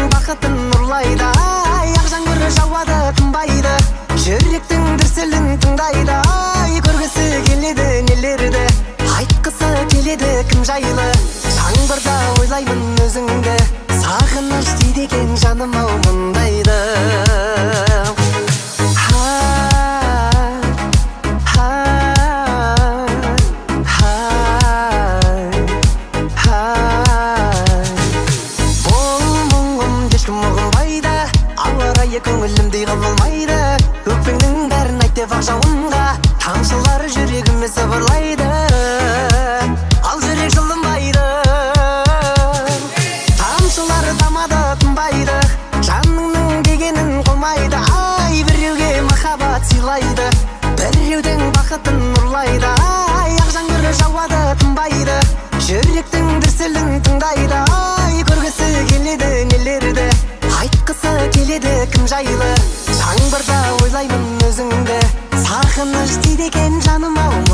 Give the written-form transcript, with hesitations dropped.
бақытын ұрлайды. Ақ жаңбыр жауады тынбайды, жүректің дүрсілін тыңдайды. Көргісі келеді нелерді, айтқысы келеді кім жайлы. Жаңбырда ойлаймын өзіңді, сағыныш дейді екен жаным ау мұндайды. Көңілімдей қылмайды, өкпеңнің бәрін айт деп ақ жауынға, тамшылары жүрегіме сыбырлайды, ал жүрек жылынбайды. Тамшылары тамады тынбайды, жаныңның дегенін қылмайды. Ай, біреуге махаббат сыйлайды, біреудің бақытын ұрлайды. Ақ жаңбыр жауады тынбайды, жүректің дүрсілін тыңдайды. Көргісі келеді нелерді, айтқысы келеді кім жайлы. Жаңбырда ойлаймын өзіңді, сағыныш дейді екен жаным ау